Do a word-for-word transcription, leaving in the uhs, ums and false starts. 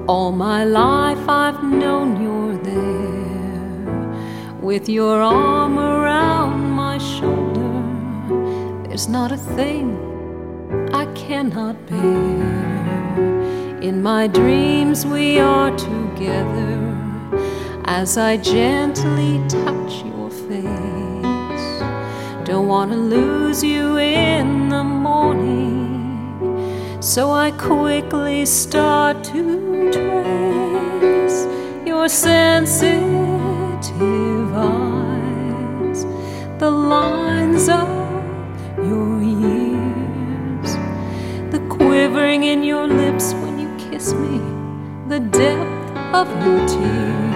All my life I've known you're there, with your arm around my shoulder. There's not a thing I cannot bear. In my dreams we are together, as I gently touch your face. Don't want to lose you in the morning, so I quickly start to trace your sensitive eyes, the lines of your years, the quivering in your lips when you kiss me, the depth of your tears.